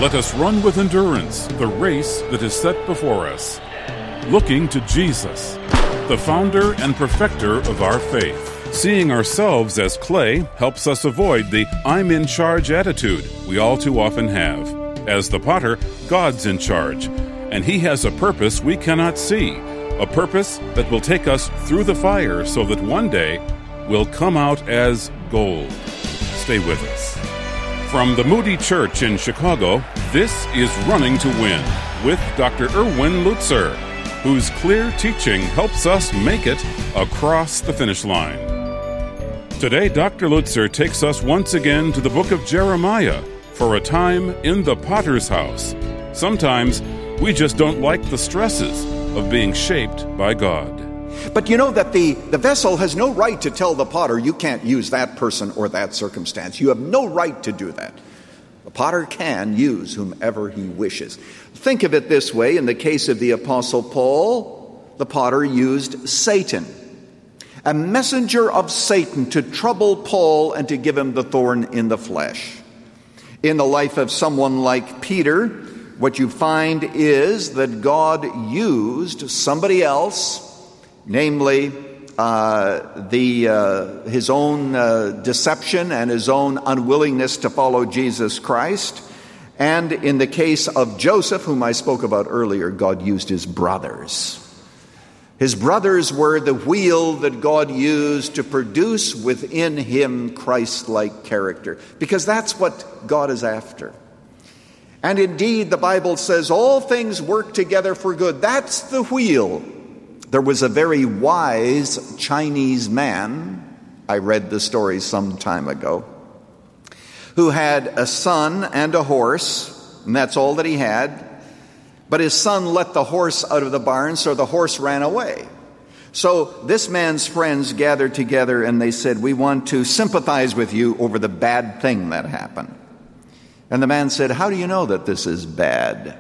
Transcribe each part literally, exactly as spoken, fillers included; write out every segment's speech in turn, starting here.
Let us run with endurance the race that is set before us, looking to Jesus, the founder and perfecter of our faith. Seeing ourselves as clay helps us avoid the I'm in charge attitude we all too often have. As the potter, God's in charge, and He has a purpose we cannot see, a purpose that will take us through the fire so that one day we'll come out as gold. Stay with us. From the Moody Church in Chicago, this is Running to Win with Doctor Erwin Lutzer, whose clear teaching helps us make it across the finish line. Today, Doctor Lutzer takes us once again to the book of Jeremiah for a time in the potter's house. Sometimes we just don't like the stresses of being shaped by God. But you know that the, the vessel has no right to tell the potter, you can't use that person or that circumstance. You have no right to do that. The potter can use whomever he wishes. Think of it this way. In the case of the Apostle Paul, the potter used Satan, a messenger of Satan, to trouble Paul and to give him the thorn in the flesh. In the life of someone like Peter, what you find is that God used somebody else, namely uh, the uh, his own uh, deception and his own unwillingness to follow Jesus Christ. And in the case of Joseph, whom I spoke about earlier, God used his brothers. His brothers were the wheel that God used to produce within him Christ-like character, because that's what God is after. And indeed, the Bible says all things work together for good. That's the wheel. There was a very wise Chinese man, I read the story some time ago, who had a son and a horse, and that's all that he had. But his son let the horse out of the barn, so the horse ran away. So this man's friends gathered together and they said, we want to sympathize with you over the bad thing that happened. And the man said, how do you know that this is bad?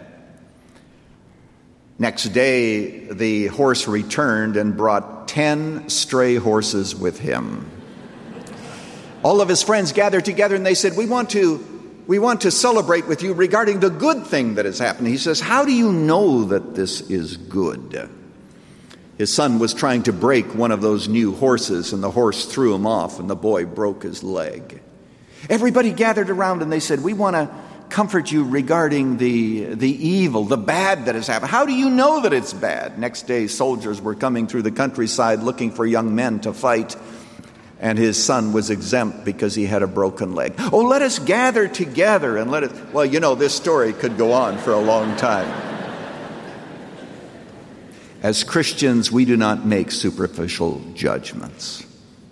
Next day, the horse returned and brought ten stray horses with him. All of his friends gathered together and they said, we want to We want to celebrate with you regarding the good thing that has happened. He says, how do you know that this is good? His son was trying to break one of those new horses, and the horse threw him off, and the boy broke his leg. Everybody gathered around, and they said, we want to comfort you regarding the, the evil, the bad that has happened. How do you know that it's bad? Next day, soldiers were coming through the countryside looking for young men to fight. And his son was exempt because he had a broken leg. Oh, let us gather together and let it... Well, you know, this story could go on for a long time. As Christians, we do not make superficial judgments.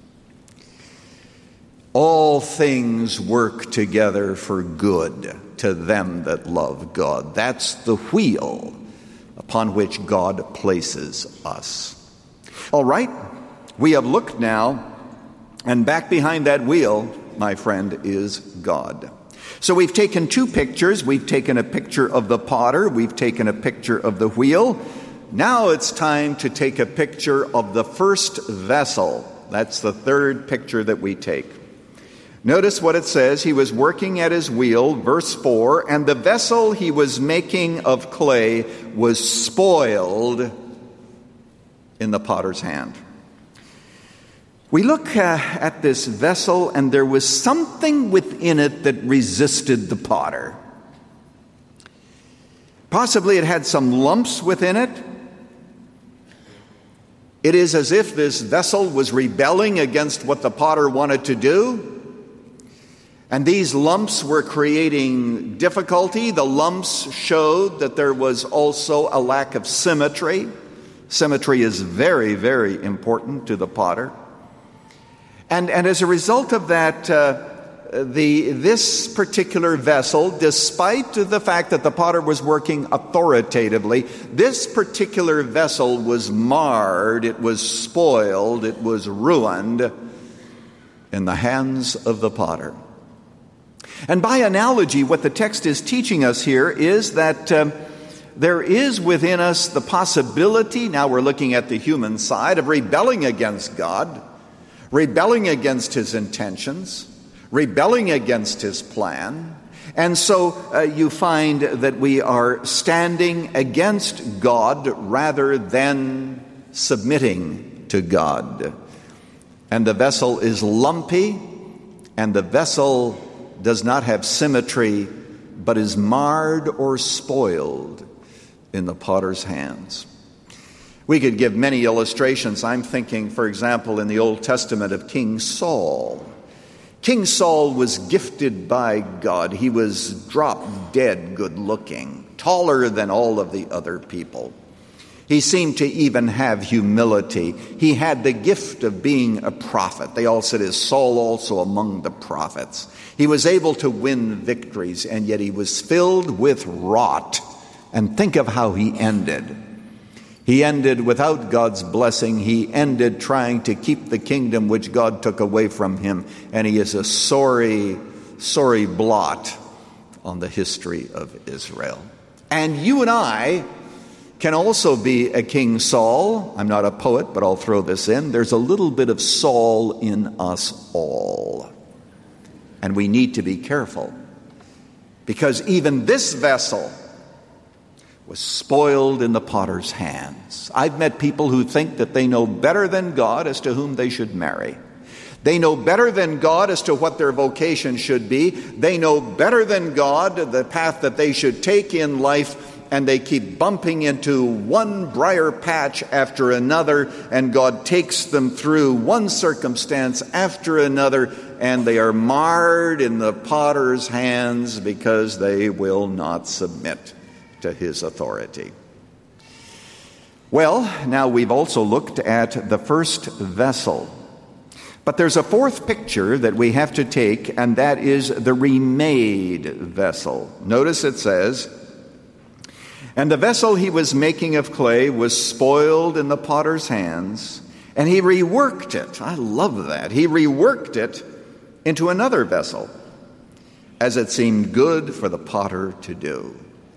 All things work together for good to them that love God. That's the wheel upon which God places us. All right, we have looked now. And back behind that wheel, my friend, is God. So we've taken two pictures. We've taken a picture of the potter. We've taken a picture of the wheel. Now it's time to take a picture of the first vessel. That's the third picture that we take. Notice what it says. He was working at his wheel, verse four, and the vessel he was making of clay was spoiled in the potter's hand. We look uh, at this vessel, and there was something within it that resisted the potter. Possibly it had some lumps within it. It is as if this vessel was rebelling against what the potter wanted to do. And these lumps were creating difficulty. The lumps showed that there was also a lack of symmetry. Symmetry is very, very important to the potter. And, and as a result of that, uh, the this particular vessel, despite the fact that the potter was working authoritatively, this particular vessel was marred, it was spoiled, it was ruined in the hands of the potter. And by analogy, what the text is teaching us here is that um, there is within us the possibility, now we're looking at the human side, of rebelling against God, rebelling against his intentions, rebelling against his plan, And so uh, you find that we are standing against God rather than submitting to God. And the vessel is lumpy, and the vessel does not have symmetry, but is marred or spoiled in the potter's hands. We could give many illustrations. I'm thinking, for example, in the Old Testament of King Saul. King Saul was gifted by God. He was drop dead good looking, taller than all of the other people. He seemed to even have humility. He had the gift of being a prophet. They all said, is Saul also among the prophets? He was able to win victories, and yet he was filled with rot. And think of how he ended. He ended without God's blessing. He ended trying to keep the kingdom which God took away from him. And he is a sorry, sorry blot on the history of Israel. And you and I can also be a King Saul. I'm not a poet, but I'll throw this in. There's a little bit of Saul in us all. And we need to be careful, because even this vessel was spoiled in the potter's hands. I've met people who think that they know better than God as to whom they should marry. They know better than God as to what their vocation should be. They know better than God the path that they should take in life, and they keep bumping into one briar patch after another, and God takes them through one circumstance after another, and they are marred in the potter's hands because they will not submit to his authority. Well, now we've also looked at the first vessel. But there's a fourth picture that we have to take, and that is the remade vessel. Notice it says, and the vessel he was making of clay was spoiled in the potter's hands, and he reworked it. I love that. He reworked it into another vessel, as it seemed good for the potter to do.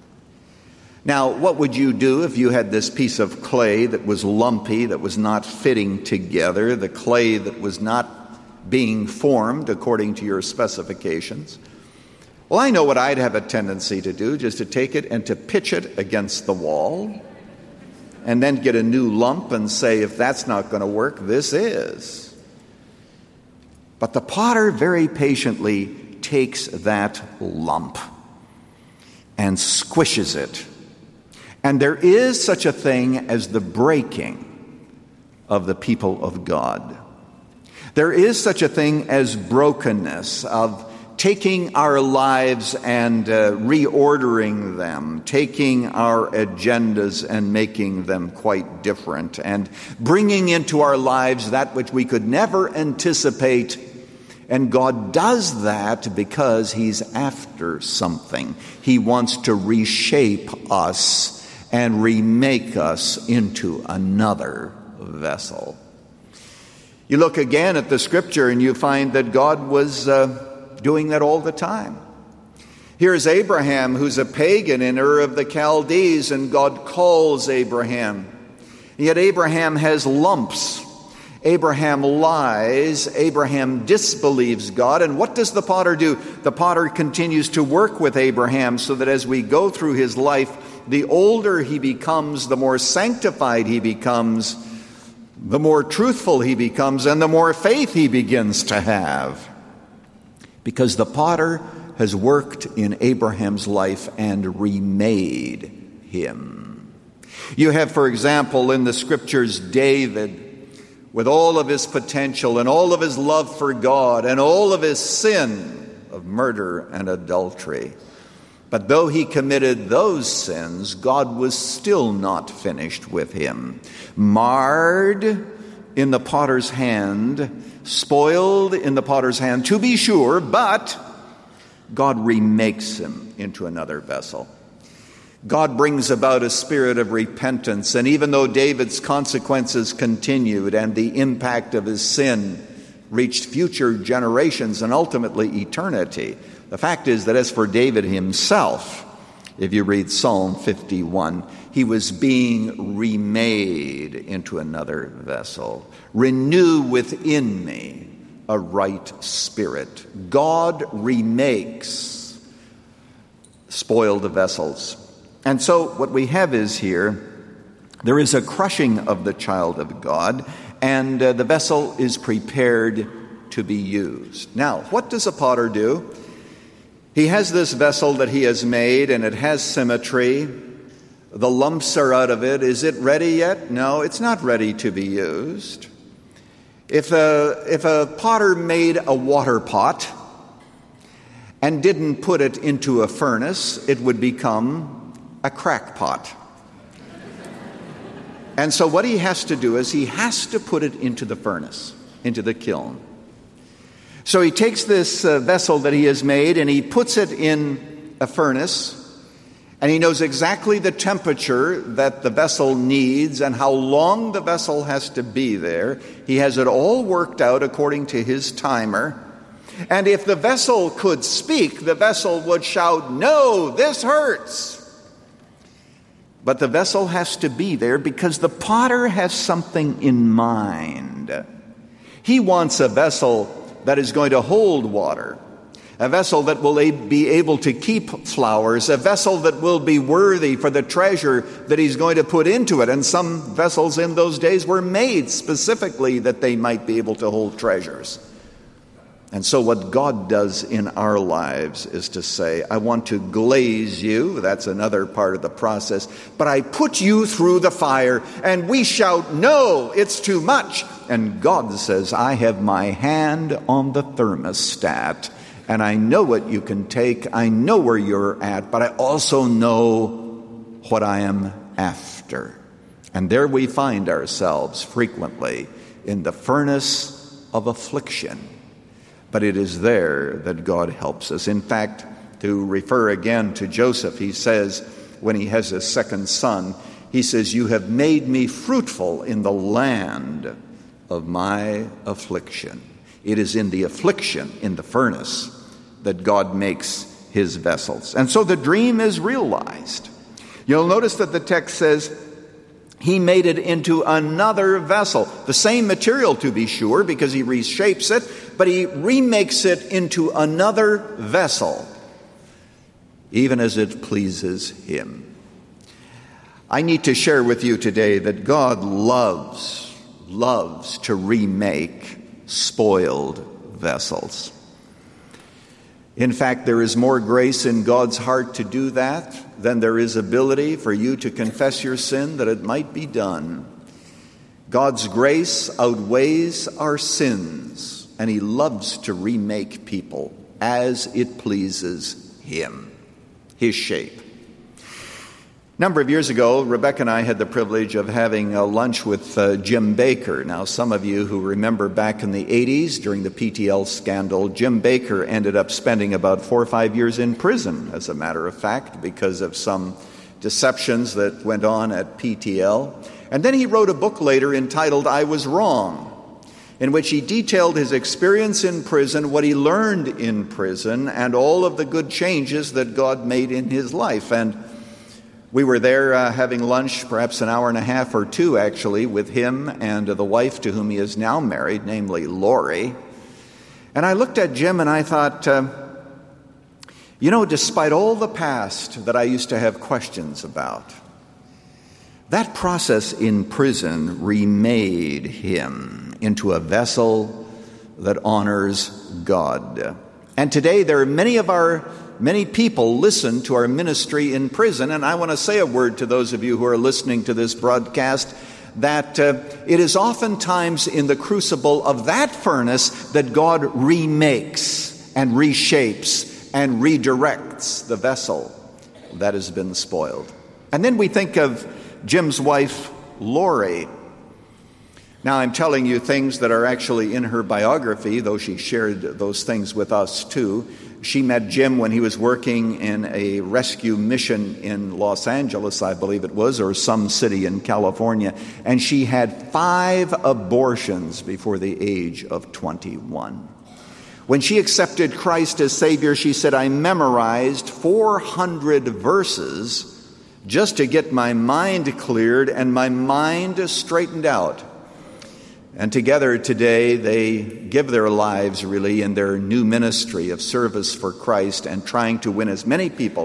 Now, what would you do if you had this piece of clay that was lumpy, that was not fitting together, the clay that was not being formed according to your specifications? Well, I know what I'd have a tendency to do, just to take it and to pitch it against the wall, and then get a new lump and say, if that's not going to work, this is. But the potter very patiently takes that lump and squishes it. And there is such a thing as the breaking of the people of God. There is such a thing as brokenness, of taking our lives and uh, reordering them, taking our agendas and making them quite different, and bringing into our lives that which we could never anticipate. And God does that because he's after something. He wants to reshape us and remake us into another vessel. You look again at the scripture and you find that God was uh, doing that all the time. Here's Abraham, who's a pagan in Ur of the Chaldees, and God calls Abraham. Yet Abraham has lumps. Abraham lies. Abraham disbelieves God. And what does the potter do? The potter continues to work with Abraham so that as we go through his life, the older he becomes, the more sanctified he becomes, the more truthful he becomes, and the more faith he begins to have. Because the potter has worked in Abraham's life and remade him. You have, for example, in the scriptures, David, with all of his potential and all of his love for God and all of his sin of murder and adultery. But though he committed those sins, God was still not finished with him. Marred in the potter's hand, spoiled in the potter's hand, to be sure, but God remakes him into another vessel. God brings about a spirit of repentance, and even though David's consequences continued and the impact of his sin reached future generations and ultimately eternity, the fact is that as for David himself, if you read Psalm fifty-one, he was being remade into another vessel. Renew within me a right spirit. God remakes spoiled vessels. And so what we have is here, there is a crushing of the child of God, and uh, the vessel is prepared to be used. Now, what does a potter do? He has this vessel that he has made, and it has symmetry. The lumps are out of it. Is it ready yet? No, it's not ready to be used. If a, if a potter made a water pot and didn't put it into a furnace, it would become a crack pot. And so what he has to do is he has to put it into the furnace, into the kiln. So he takes this uh, vessel that he has made and he puts it in a furnace, and he knows exactly the temperature that the vessel needs and how long the vessel has to be there. He has it all worked out according to his timer. And if the vessel could speak, the vessel would shout, "No, this hurts." But the vessel has to be there because the potter has something in mind. He wants a vessel that is going to hold water, a vessel that will be able to keep flowers, a vessel that will be worthy for the treasure that he's going to put into it. And some vessels in those days were made specifically that they might be able to hold treasures. And so what God does in our lives is to say, I want to glaze you. That's another part of the process. But I put you through the fire, and we shout, "No, it's too much." And God says, I have my hand on the thermostat, and I know what you can take. I know where you're at, but I also know what I am after. And there we find ourselves frequently in the furnace of affliction. But it is there that God helps us. In fact, to refer again to Joseph, he says, when he has his second son, he says, "You have made me fruitful in the land of my affliction." It is in the affliction, in the furnace, that God makes his vessels. And so the dream is realized. You'll notice that the text says, he made it into another vessel. The same material, to be sure, because he reshapes it, but he remakes it into another vessel, even as it pleases him. I need to share with you today that God loves, loves to remake spoiled vessels. In fact, there is more grace in God's heart to do that than there is ability for you to confess your sin that it might be done. God's grace outweighs our sins, and he loves to remake people as it pleases him, his shape. A number of years ago, Rebecca and I had the privilege of having a lunch with uh, Jim Baker. Now, some of you who remember back in the eighties, during the P T L scandal, Jim Baker ended up spending about four or five years in prison, as a matter of fact, because of some deceptions that went on at P T L. And then he wrote a book later entitled "I Was Wrong," in which he detailed his experience in prison, what he learned in prison, and all of the good changes that God made in his life. And we were there uh, having lunch, perhaps an hour and a half or two, actually, with him and uh, the wife to whom he is now married, namely Lori. And I looked at Jim and I thought, uh, you know, despite all the past that I used to have questions about, that process in prison remade him into a vessel that honors God. And today there are many of our Many people listen to our ministry in prison, and I want to say a word to those of you who are listening to this broadcast, that uh, it is oftentimes in the crucible of that furnace that God remakes and reshapes and redirects the vessel that has been spoiled. And then we think of Jim's wife, Lori. Now, I'm telling you things that are actually in her biography, though she shared those things with us too. She met Jim when he was working in a rescue mission in Los Angeles, I believe it was, or some city in California. And she had five abortions before the age of twenty-one. When she accepted Christ as Savior, she said, I memorized four hundred verses just to get my mind cleared and my mind straightened out. And together today, they give their lives really in their new ministry of service for Christ and trying to win as many people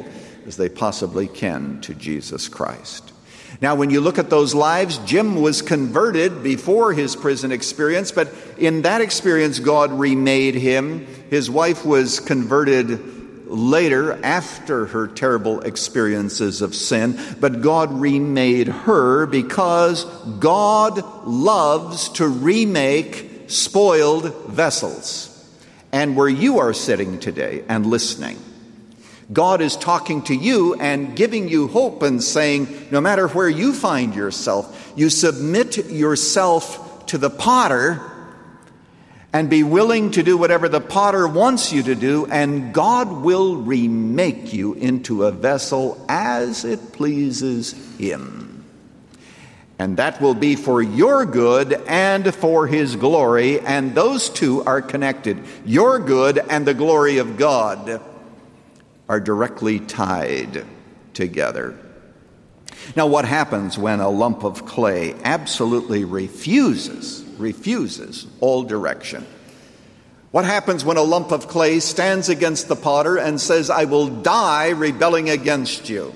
as they possibly can to Jesus Christ. Now, when you look at those lives, Jim was converted before his prison experience, but in that experience, God remade him. His wife was converted later, after her terrible experiences of sin, but God remade her because God loves to remake spoiled vessels. And where you are sitting today and listening, God is talking to you and giving you hope and saying, no matter where you find yourself, you submit yourself to the potter and be willing to do whatever the potter wants you to do, and God will remake you into a vessel as it pleases him. And that will be for your good and for his glory, and those two are connected. Your good and the glory of God are directly tied together. Now, what happens when a lump of clay absolutely refuses, refuses all direction? What happens when a lump of clay stands against the potter and says, I will die rebelling against you?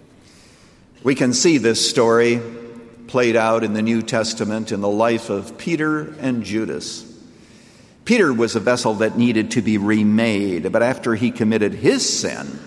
We can see this story played out in the New Testament in the life of Peter and Judas. Peter was a vessel that needed to be remade, but after he committed his sin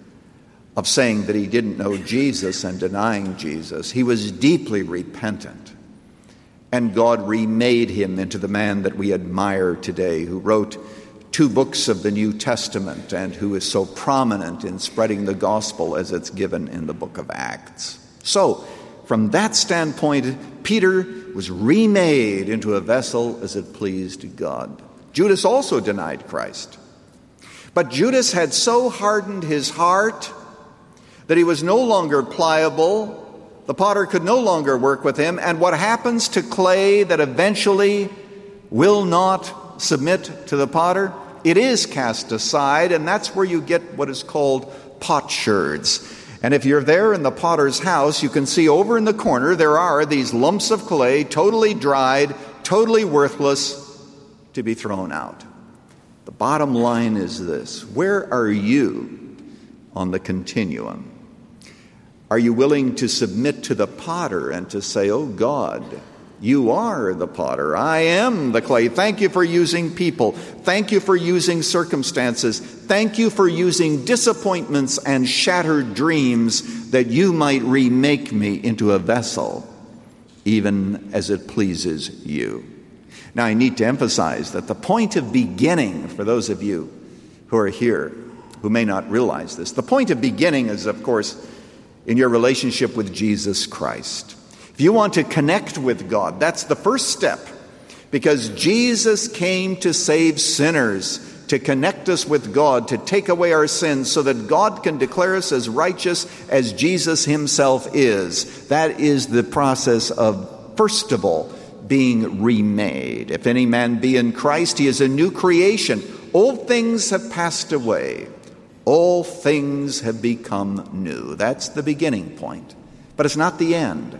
of saying that he didn't know Jesus and denying Jesus, he was deeply repentant. And God remade him into the man that we admire today, who wrote two books of the New Testament and who is so prominent in spreading the gospel as it's given in the book of Acts. So, from that standpoint, Peter was remade into a vessel as it pleased God. Judas also denied Christ. But Judas had so hardened his heart that he was no longer pliable. The potter could no longer work with him. And what happens to clay that eventually will not submit to the potter? It is cast aside, and that's where you get what is called potsherds. And if you're there in the potter's house, you can see over in the corner there are these lumps of clay, totally dried, totally worthless, to be thrown out. The bottom line is this: where are you on the continuum? Are you willing to submit to the potter and to say, oh God, you are the potter, I am the clay. Thank you for using people. Thank you for using circumstances. Thank you for using disappointments and shattered dreams that you might remake me into a vessel, even as it pleases you. Now, I need to emphasize that the point of beginning, for those of you who are here who may not realize this, the point of beginning is, of course, in your relationship with Jesus Christ. If you want to connect with God, that's the first step, because Jesus came to save sinners, to connect us with God, to take away our sins so that God can declare us as righteous as Jesus himself is. That is the process of, first of all, being remade. If any man be in Christ, he is a new creation. Old things have passed away. All things have become new. That's the beginning point. But it's not the end.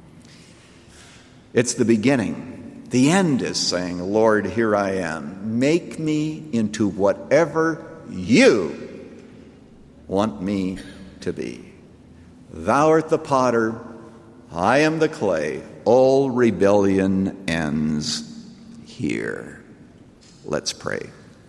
It's the beginning. The end is saying, Lord, here I am. Make me into whatever you want me to be. Thou art the potter, I am the clay. All rebellion ends here. Let's pray.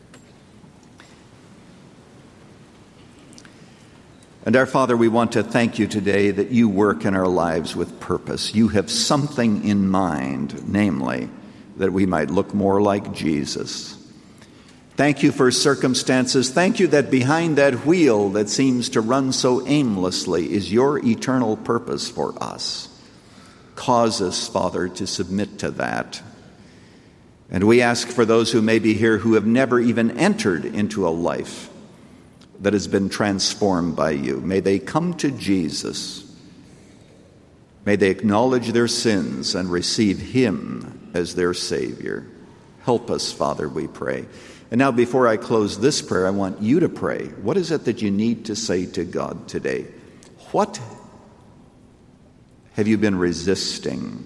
And our Father, we want to thank you today that you work in our lives with purpose. You have something in mind, namely, that we might look more like Jesus. Thank you for circumstances. Thank you that behind that wheel that seems to run so aimlessly is your eternal purpose for us. Cause us, Father, to submit to that. And we ask for those who may be here who have never even entered into a life that has been transformed by you. May they come to Jesus. May they acknowledge their sins and receive him as their Savior. Help us, Father, we pray. And now, before I close this prayer, I want you to pray. What is it that you need to say to God today? What have you been resisting?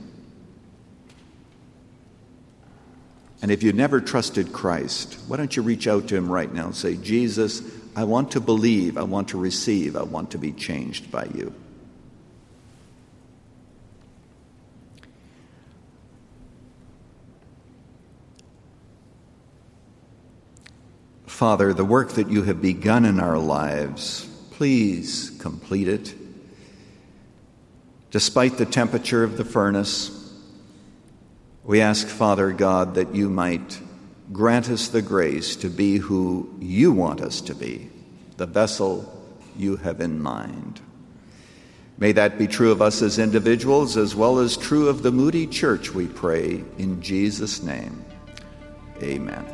And if you've never trusted Christ, why don't you reach out to him right now and say, Jesus, I want to believe, I want to receive, I want to be changed by you. Father, the work that you have begun in our lives, please complete it. Despite the temperature of the furnace, we ask, Father God, that you might grant us the grace to be who you want us to be, the vessel you have in mind. May that be true of us as individuals as well as true of the Moody Church, we pray, in Jesus' name. Amen.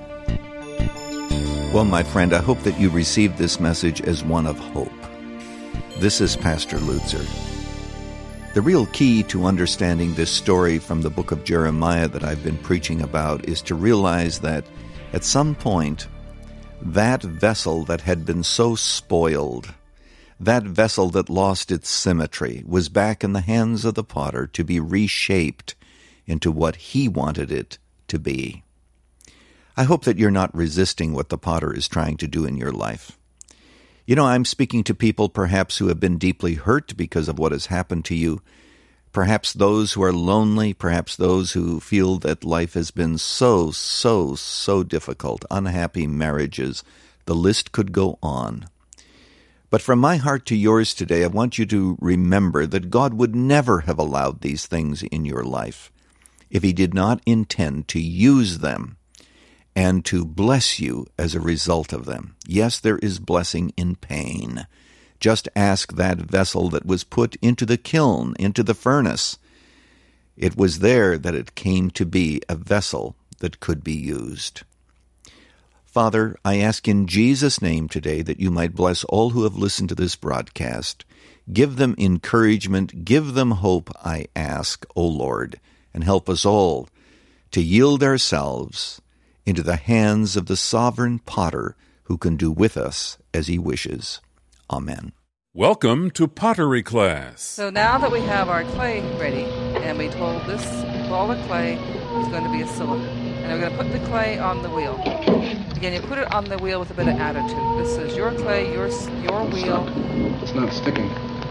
Well, my friend, I hope that you received this message as one of hope. This is Pastor Lutzer. The real key to understanding this story from the book of Jeremiah that I've been preaching about is to realize that at some point, that vessel that had been so spoiled, that vessel that lost its symmetry, was back in the hands of the potter to be reshaped into what he wanted it to be. I hope that you're not resisting what the potter is trying to do in your life. You know, I'm speaking to people perhaps who have been deeply hurt because of what has happened to you, perhaps those who are lonely, perhaps those who feel that life has been so, so, so difficult, unhappy marriages. The list could go on. But from my heart to yours today, I want you to remember that God would never have allowed these things in your life if he did not intend to use them and to bless you as a result of them. Yes, there is blessing in pain. Just ask that vessel that was put into the kiln, into the furnace. It was there that it came to be a vessel that could be used. Father, I ask in Jesus' name today that you might bless all who have listened to this broadcast. Give them encouragement, give them hope, I ask, O Lord, and help us all to yield ourselves into the hands of the sovereign potter who can do with us as he wishes. Amen. Welcome to Pottery Class. So now that we have our clay ready, and we told this ball of clay is going to be a cylinder, and we're going to put the clay on the wheel. Again, you put it on the wheel with a bit of attitude. This is your clay, your, your wheel. It's not sticking.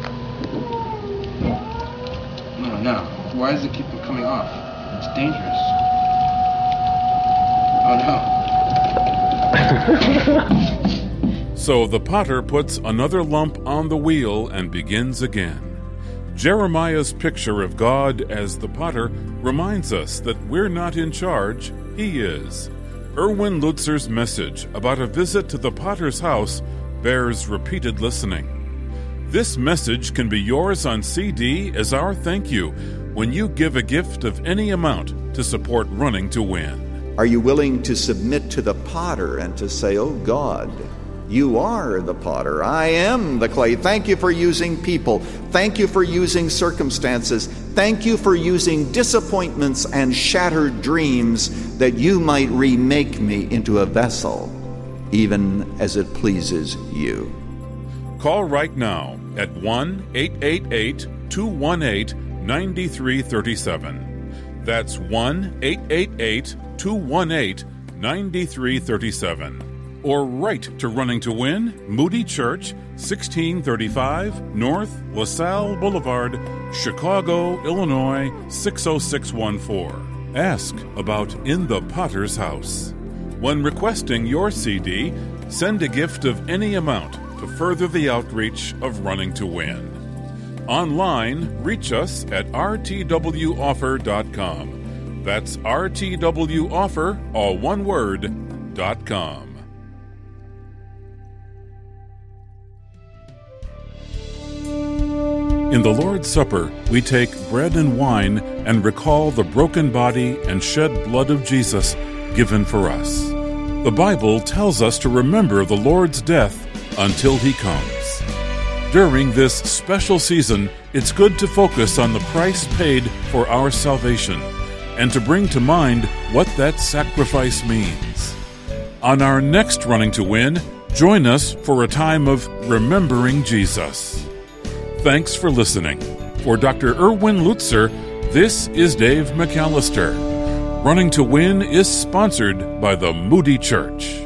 No, no. Why does it keep coming off? It's dangerous. Oh, no. So the potter puts another lump on the wheel and begins again. Jeremiah's picture of God as the potter reminds us that we're not in charge, he is. Erwin Lutzer's message about a visit to the potter's house bears repeated listening. This message can be yours on C D as our thank you when you give a gift of any amount to support Running to Win. Are you willing to submit to the potter and to say, oh God, you are the potter. I am the clay. Thank you for using people. Thank you for using circumstances. Thank you for using disappointments and shattered dreams that you might remake me into a vessel, even as it pleases you. Call right now at one eight eight eight, two one eight, nine three three seven. That's one eight eight eight, two one eight, nine three three seven. Or write to Running to Win, Moody Church, sixteen thirty-five North LaSalle Boulevard, Chicago, Illinois, six oh six one four. Ask about In the Potter's House. When requesting your C D, send a gift of any amount to further the outreach of Running to Win. Online, reach us at r t w offer dot com. That's r t w offer, all one word, dot com. In the Lord's Supper, we take bread and wine and recall the broken body and shed blood of Jesus given for us. The Bible tells us to remember the Lord's death until he comes. During this special season, it's good to focus on the price paid for our salvation and to bring to mind what that sacrifice means. On our next Running to Win, join us for a time of remembering Jesus. Thanks for listening. For Doctor Erwin Lutzer, this is Dave McAllister. Running to Win is sponsored by the Moody Church.